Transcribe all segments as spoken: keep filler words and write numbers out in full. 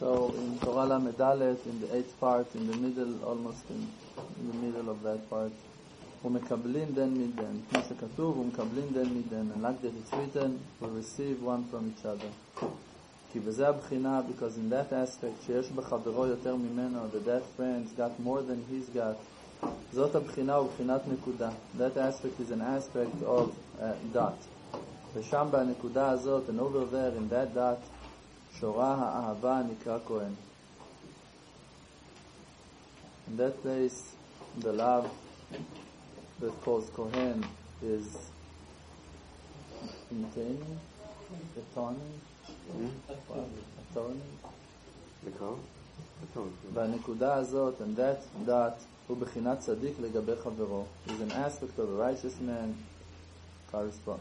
So in Torah Lamed Aleph, in the eighth part, in the middle, almost in, in the middle of that part, ומקבלים דן מדן, כמו שכתוב, ומקבלים דן מדן, and like that it's written, we receive one from each other. כי בזה הבחינה, because in that aspect, שיש בחברו יותר ממנו, that that friend's got more than he's got, זאת הבחינה ובחינת נקודה. That aspect is an aspect of uh, dot. ושם בנקודה הזאת, and over there in that dot, שורה האהבה נקרא כהן. In that place, the love that calls Kohen is maintaining, atoning, atoning. והנקודה הזאת, and that dot, הוא בחינת צדיק לגבי חברו. is an aspect of a righteous man correspond,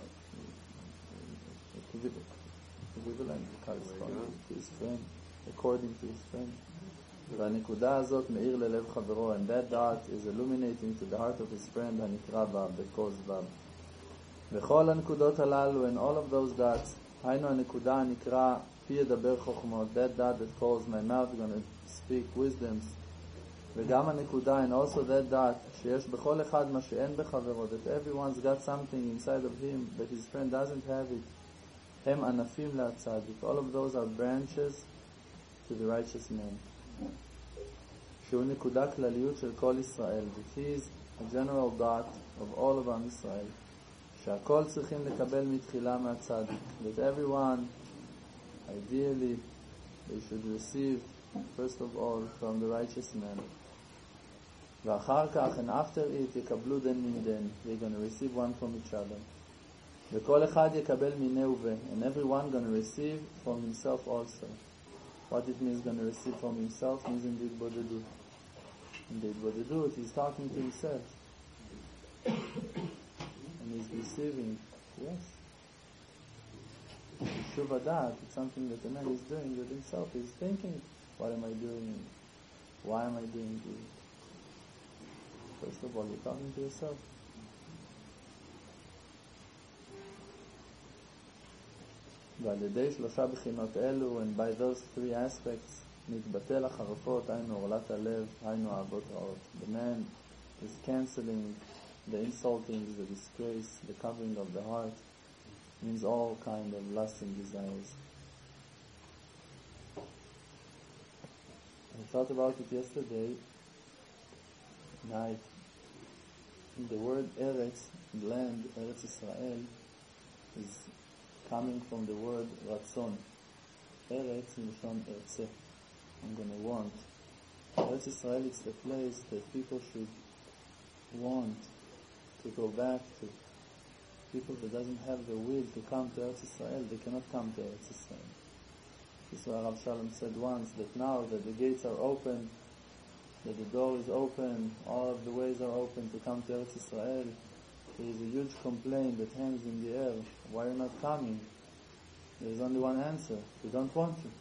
equivalent, corresponding to his friend, according to his friend. והנקודה הזאת מאיר ללב חברו, and that dot is illuminating to the heart of his friend הנקרא ו', that calls ו'. וכל הנקודות הללו, and all of those dots, היינו הנקודה הנקרא פי ידבר חוכמות, that dot that calls my mouth going to speak wisdoms. וגם הנקודה, and also that dot, שיש בכל אחד מה שאין בחברו, that everyone's got something inside of him that his friend doesn't have it. הם ענפים להצדיק. All of those are branches to the righteous man. שהוא נקודה כלליות של כל ישראל. That he is a general dot of all of עם ישראל. שהכל צריכים לקבל מתחילה מהצדיק. That everyone, ideally, they should receive, first of all, from the righteous man. ואחר כך, and after it, יקבלו דן מן דן. They're going to receive one from each other. וכל אחד יקבל מיני ובה. And everyone going to receive from himself also. What it means going to receive from himself means indeed bodedut. Indeed bodedut, he's talking to himself. And he's receiving, yes. Teshuva dat, it's something that the man is doing with himself. He's thinking, what am I doing? Why am I doing this? First of all, you're talking to yourself. ועל ידי שלושה בחינות אלו, and by those three aspects, מתבטל החרפות, היינו עורלת הלב, היינו אהבות רעות. The man is cancelling the insultings, the disgrace, the covering of the heart, means all kind of lust and desires. I thought about it yesterday night. The word Eretz, land, Eretz Israel, is coming from the word Ratzon. Eretz Mishon Ertzeh. I'm going to want. Eretz Israel is the place that people should want to go back to. People that doesn't have the will to come to Eretz Israel, they cannot come to Eretz Israel. This is why Rav Shalom said once that now that the gates are open, that the door is open, all of the ways are open to come to Eretz Israel, there is a huge complaint that hangs in the air. Why are you not coming? There is only one answer. They don't want to.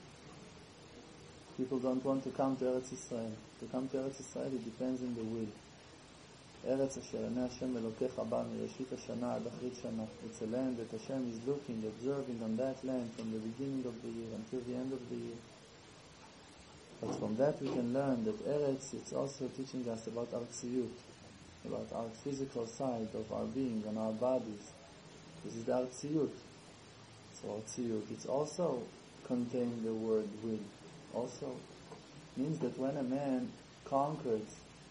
People don't want to come to Eretz Israel. To come to Eretz Israel, it depends on the will. Eretz asher עיני Hashem אלוקיך בא מראשית השנה עד אחרית שנה. It's a land that Hashem is looking, observing on that land from the beginning of the year until the end of the year. But from that we can learn that Eretz, it's also teaching us about our tziyut, about our physical side of our being and our bodies. This is the our tziyut. So our tziyut, it's also contains the word will. Also means that when a man conquers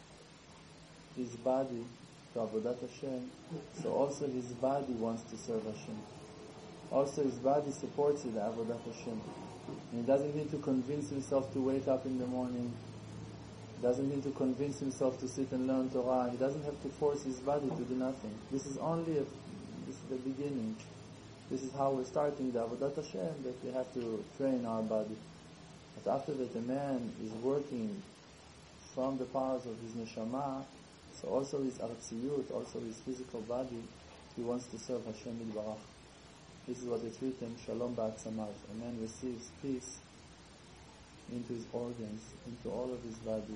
his body to Avodat Hashem, so also his body wants to serve Hashem. Also his body supports the Avodat Hashem. And he doesn't need to convince himself to wake up in the morning. He doesn't need to convince himself to sit and learn Torah. He doesn't have to force his body to do nothing. This is only a, this is the beginning. This is how we're starting the Avodat Hashem, that we have to train our body. But after that, a man is working from the powers of his neshama, so also his artziyut, also his physical body, he wants to serve Hashem Yitbarach. This is what it's written, Shalom ba'atzamav. A man receives peace into his organs, into all of his body.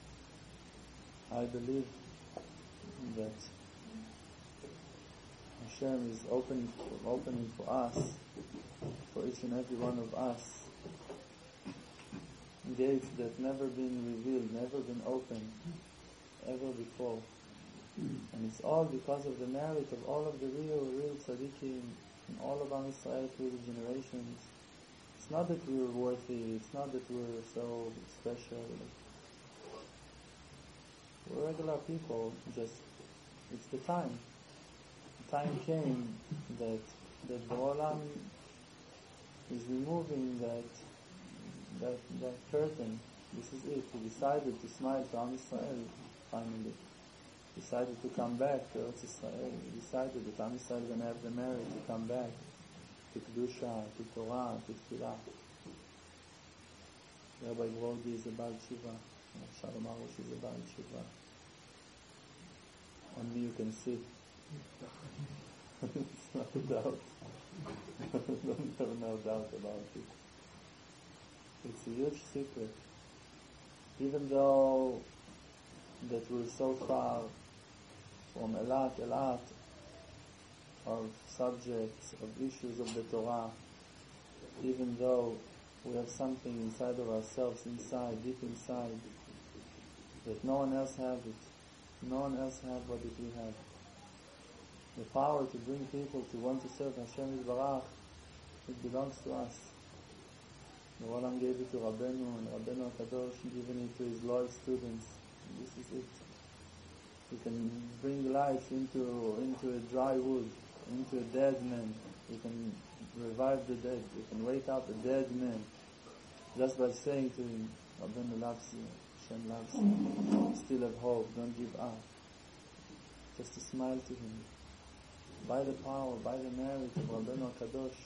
I believe that Hashem is opening for, opening for us, for each and every one of us, gates that never been revealed, never been opened, ever before. And it's all because of the merit of all of the real, real tzaddikim in all of Am Yisrael through the generations. It's not that we're worthy, it's not that we're so special. We're regular people, just, it's the time. The time came that, that the Olam is removing that, that, that curtain. This is it. He decided to smile to Am Yisrael, finally. Decided to come back to Eretz Yisrael. He decided that Am Yisrael is going to have the merit to come back to Kedusha, to Torah, to Tefillah. Rabbi Grodi is a Baal Tshuva. Shalom Arush is a Baal Tshuva. Only you can see. It's not a doubt. Don't have no doubt about it. It's a huge secret. Even though that we're so far from a lot, a lot of subjects, of issues of the Torah, even though we have something inside of ourselves, inside, deep inside, that no one else has it. No one else has what we have. The power to bring people to want to serve Hashem Yisbarach, it belongs to us. The Olam gave it to Rabbeinu, and Rabbeinu HaKadosh given it to his loyal students. This is it. You can bring life into into a dry wood, into a dead man. You can revive the dead. You can wake up a dead man just by saying to him, Rabbeinu loves you, Hashem loves you, still have hope, don't give up. Just to smile to him. By the power, by the merit of Rabbeinu HaKadosh,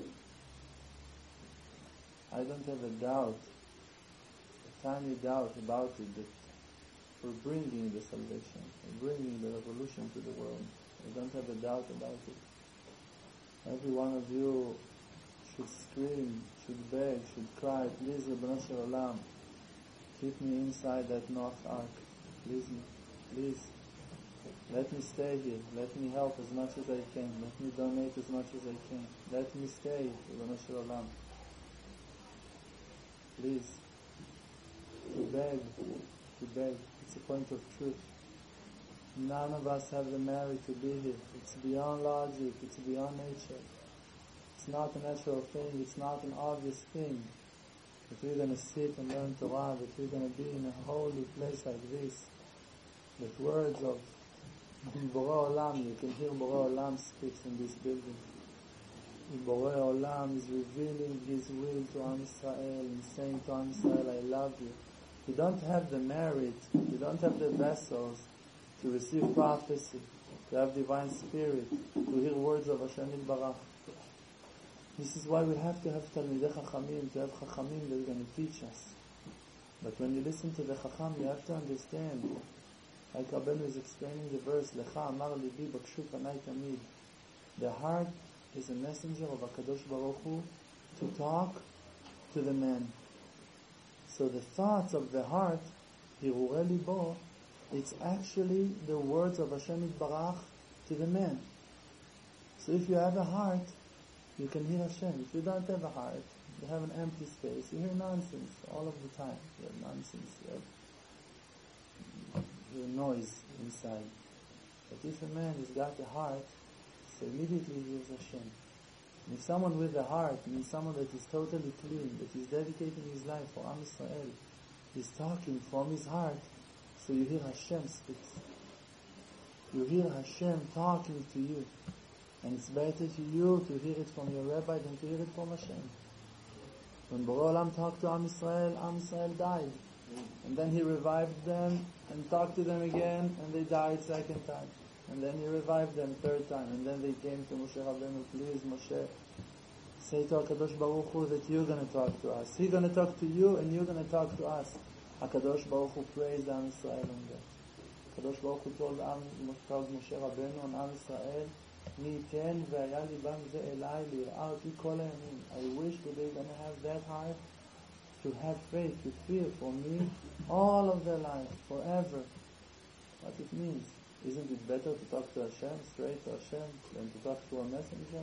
I don't have a doubt, a tiny doubt about it, that we're bringing the salvation, we're bringing the revolution to the world. I don't have a doubt about it. Every one of you should scream, should beg, should cry, please, Ribono Shel Olam, keep me inside that Noach Ark. Please, please, let me stay here. Let me help as much as I can. Let me donate as much as I can. Let me stay, Ribono Shel Olam. Please, to beg, to beg. It's a point of truth. None of us have the merit to be here. It's beyond logic. It's beyond nature. It's not a natural thing. It's not an obvious thing that we're going to sit and learn Torah, that we're going to be in a holy place like this. That words of Borei Olam, you can hear Borei Olam speaks in this building. Borei Olam is revealing His will to Am Yisrael and saying to Am Yisrael, I love you. You don't have the merit, you don't have the vessels to receive prophecy, to have divine spirit, to hear words of Hashem Yisbarach. This is why we have to have Talmidei Chachamim, to have Chachamim that are going to teach us. But when you listen to the Chacham, you have to understand, like Rabbeinu is explaining the verse, Lecha Amar Libi Bakshu Panai Tamid. The heart is a messenger of HaKadosh Baruch Hu to talk to the man. So the thoughts of the heart, Hirurei Libo, it's actually the words of Hashem Yisbarach to the man. So if you have a heart, you can hear Hashem. If you don't have a heart, you have an empty space, you hear nonsense all of the time. You have nonsense, you have, you have noise inside. But if a man has got a heart, so immediately he hears Hashem. And if someone with a heart means someone that is totally clean, that is dedicating his life for Am Yisrael, is talking from his heart, so you hear Hashem speaks. You hear Hashem talking to you. And it's better to you to hear it from your rabbi than to hear it from Hashem. When Borei Olam talked to Am Yisrael, Am Yisrael died. And then he revived them and talked to them again, and they died second time. And then he revived them third time. And then they came to Moshe Rabbeinu, please Moshe, say to HaKadosh Baruch Hu that you're going to talk to us. He's going to talk to you and you're going to talk to us. HaKadosh Baruch Hu praised Am Yisrael on that. HaKadosh Baruch Hu told, Am, told Moshe Rabbeinu on Am Yisrael, Mi ten ve'aya libam ze elai lir'a oti kol hayamim. I wish that they're going to have that heart, to have faith, to fear for me all of their life, forever. What it means. Isn't it better to talk to Hashem, straight to Hashem, than to talk to a messenger?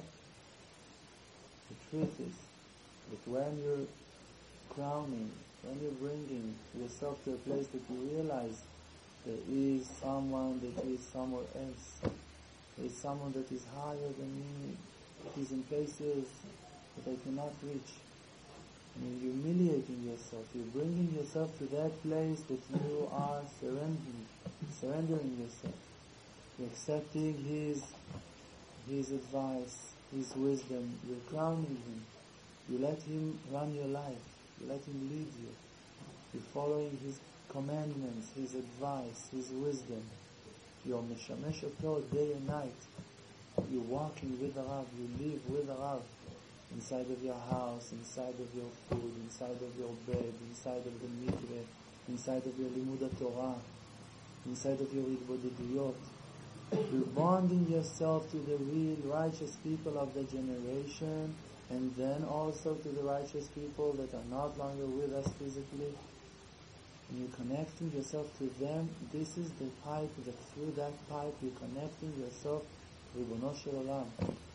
The truth is that when you're crowning, when you're bringing yourself to a place that you realize there is someone that is somewhere else, there is someone that is higher than me, that is in places that I cannot reach, and you're humiliating yourself, you're bringing yourself to that place that you are surrendering, surrendering yourself. You're accepting His, His advice, His wisdom. You're crowning Him. You let Him run your life. You let Him lead you. You're following His commandments, His advice, His wisdom. You're meshamesh oto day and night. You're walking with the Rav. You live with the Rav. Inside of your house, inside of your food, inside of your bed, inside of the mikveh, inside of your limud Torah, inside of your hitbodeduyot. You're bonding yourself to the real righteous people of the generation, and then also to the righteous people that are not longer with us physically. And you're connecting yourself to them. This is the pipe, that through that pipe you're connecting yourself to Ribono Shel Olam.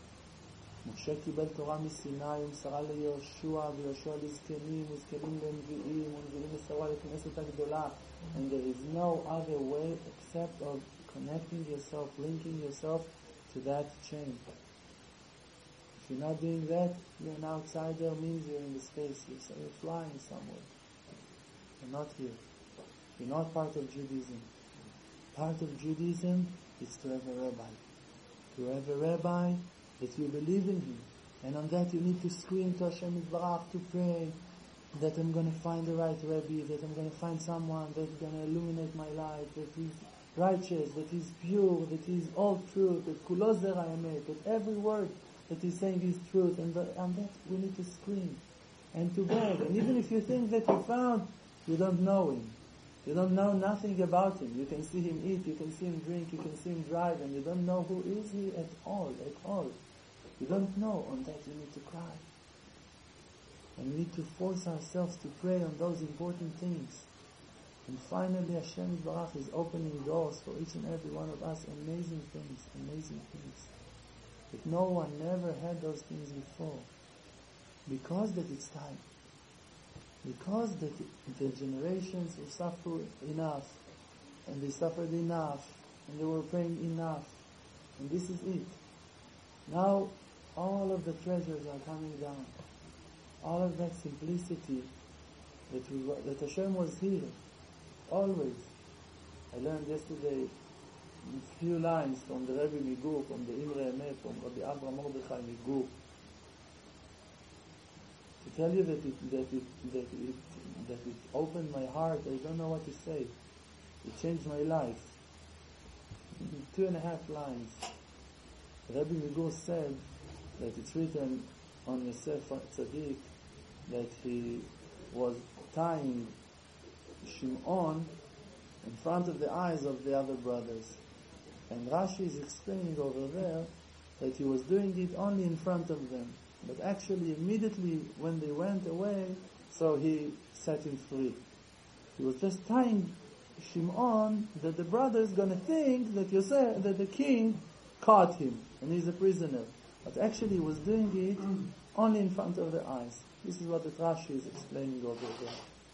משה קיבל תורה מסיני ומסרה ליהושע ויהושע לזקנים וזקנים לנביאים ונביאים מסרה לכנסת הגדולה, and there is no other way except of connecting yourself, linking yourself to that chain. If you're not doing that, you're an outsider, means you're in the space, you're, you're flying somewhere. You're not here. You're not part of Judaism. Part of Judaism is to have a rabbi. To have a rabbi that you believe in Him. And on that you need to scream to Hashem Yitbarach, to pray that I'm going to find the right Rebbe, that I'm going to find someone that's going to illuminate my life, that is righteous, that is pure, that is all truth, that kulo zera emet, that every word that he's saying is truth, and on that we need to scream and to beg. And even if you think that you found, you don't know Him. You don't know nothing about Him. You can see Him eat, you can see Him drink, you can see Him drive, and you don't know who is He at all, at all. You don't know. On that you need to cry. And we need to force ourselves to pray on those important things. And finally Hashem Yitbarach is opening doors for each and every one of us. Amazing things, amazing things. But no one never had those things before. Because that it's time. Because that the generations have suffered enough. And they suffered enough. And they were praying enough. And this is it. Now all of the treasures are coming down. All of that simplicity that we that Hashem was here, always. I learned yesterday a few lines from the Rebbe Migur, from the Imre Emet, from Rabbi Avraham Mordechai Migur. To tell you that it that it that it that it opened my heart, I don't know what to say. It changed my life. Two and a half lines. Rabbi Migur said that it's written on Yosef Tzaddik that he was tying Shimon in front of the eyes of the other brothers. And Rashi is explaining over there that he was doing it only in front of them. But actually immediately when they went away, so he set him free. He was just tying Shimon that the brother's gonna think that Yosef, that the king caught him and he's a prisoner. But actually he was doing it only in front of the eyes. This is what the Rashi is explaining over there.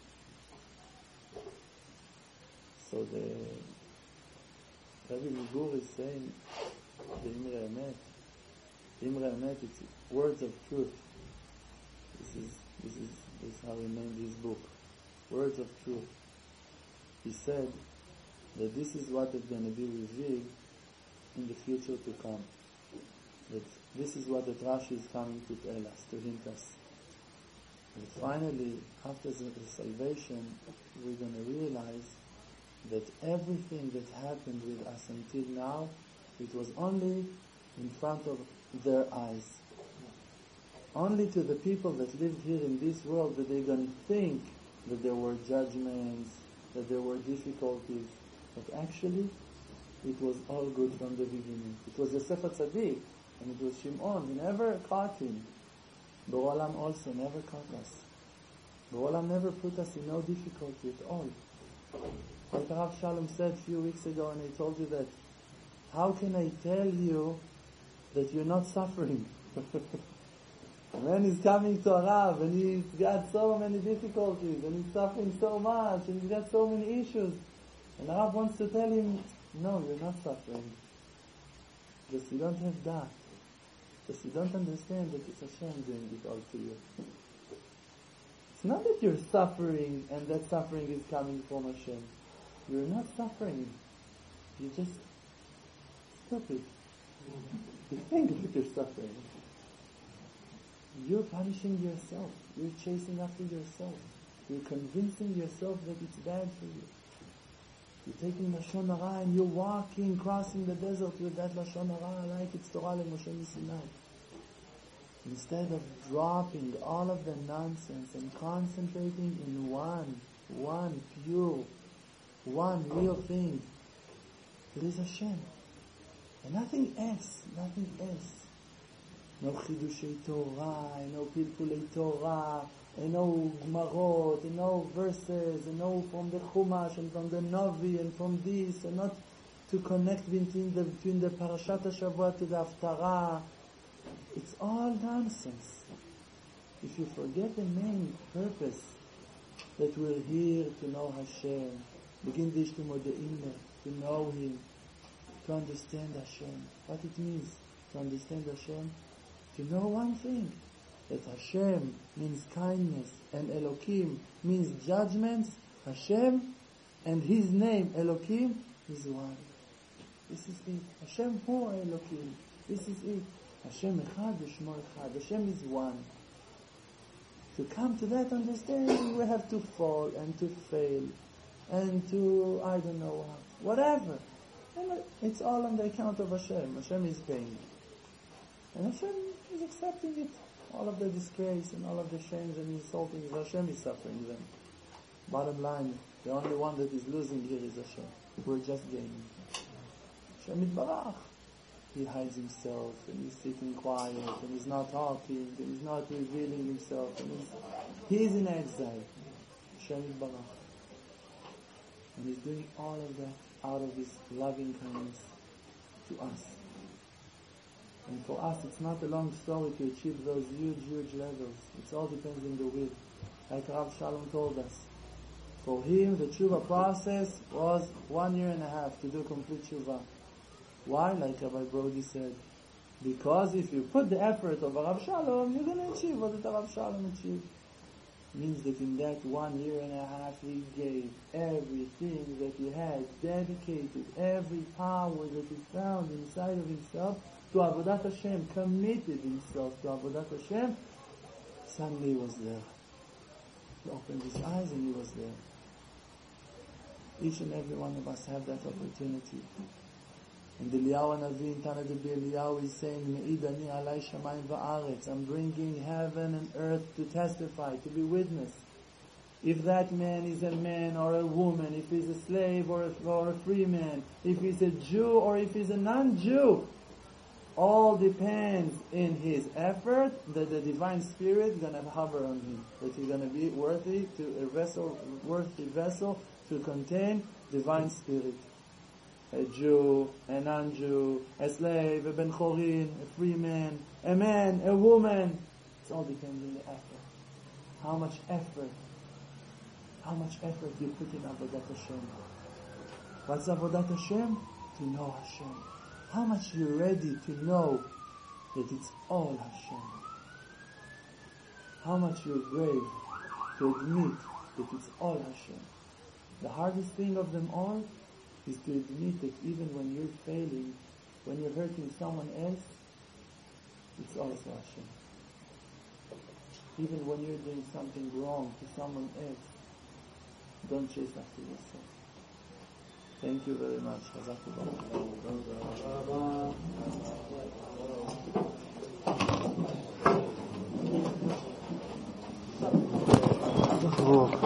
So the Rabbi Migur is saying the Imre Emet. Imre Emet, it's words of truth. This is this is this is how he named his book. Words of truth. He said that this is what is going to be revealed in the future to come. That this is what the Rashi is coming to tell us, to hint us. And finally, after the, the salvation, we're going to realize that everything that happened with us until now, it was only in front of their eyes. Only to the people that lived here in this world that they're going to think that there were judgments, that there were difficulties. But actually, it was all good from the beginning. It was Yosef Tzaddik, and it was Shimon. He never caught him. Borei Olam also never caught us. Borei Olam never put us in no difficulty at all. Like Rav Shalom said a few weeks ago, and he told you that how can I tell you that you're not suffering? A man is coming to a Rav and he's got so many difficulties and he's suffering so much and he's got so many issues. And the Rav wants to tell him, no, you're not suffering. Just you don't have that. Just you don't understand that it's Hashem doing it all to you. It's not that you're suffering and that suffering is coming from Hashem. You're not suffering. You're just stupid. You think that you're suffering. You're punishing yourself. You're chasing after yourself. You're convincing yourself that it's bad for you. You're taking Lashon Hara and you're walking, crossing the desert with that Lashon Hara like it's Torah Moshe Sinai. Instead of dropping all of the nonsense and concentrating in one, one pure, one real thing, it is Hashem. And nothing else, nothing else. No Chidushei Torah, and no Pilpulei Torah, and no Gmarot, and no verses, and no from the Chumash, and from the Navi, and from this, and not to connect between the, between the Parashat HaShavua to the Haftarah. It's all nonsense. If you forget the main purpose, that we're here to know Hashem, begin dish to Mode'inah, to know Him, to understand Hashem, what it means to understand Hashem, to know one thing, that Hashem means kindness and Elokim means judgments. Hashem and His name Elokim is one. This is it. Hashem Hu Elokim. This is it. Hashem Echad V'Shmo Echad. Hashem is one. To come to that understanding, we have to fall and to fail and to I don't know what, whatever. And it's all on the account of Hashem. Hashem is paying, and Hashem is accepting it. All of the disgrace and all of the shames and insulting, Hashem is suffering them. Bottom line, the only one that is losing here is Hashem. We're just gaining. Hashem Yitbarach. He hides himself and he's sitting quiet and he's not talking and he's not revealing himself and he's, he's in exile. Hashem Yitbarach. And he's doing all of that out of his loving kindness to us. And for us, it's not a long story to achieve those huge, huge levels. It all depends on the will. Like Rav Shalom told us. For him, the tshuva process was one year and a half to do complete tshuva. Why? Like Rabbi Brody said. Because if you put the effort of Rav Shalom, you're going to achieve what the Rav Shalom achieved. Means that in that one year and a half, he gave everything that he had, dedicated every power that he found inside of himself to Avodat Hashem, committed himself to Avodat Hashem. Suddenly he was there. He opened his eyes and he was there. Each and every one of us have that opportunity. And Eliyahu Hanavi in Tana Debi Eliyahu is saying, Me'id ani alai shamayim va'aretz. I'm bringing heaven and earth to testify, to be witness. If that man is a man or a woman, if he's a slave or a, or a free man, if he's a Jew or if he's a non-Jew, all depends in his effort that the divine spirit is going to hover on him, that he's going to be worthy to a vessel, worthy vessel to contain divine spirit. A Jew, a non-Jew, a slave, a ben chorin, a free man, a man, a woman. It all depends on the effort. How much effort, how much effort you put in Avodat Hashem. What's Avodat Hashem? To know Hashem. How much you're ready to know that it's all Hashem. How much you're brave to admit that it's all Hashem. The hardest thing of them all is to admit that even when you're failing, when you're hurting someone else, it's also Hashem. Even when you're doing something wrong to someone else, don't chase after yourself. Thank you very much. Jazakallah.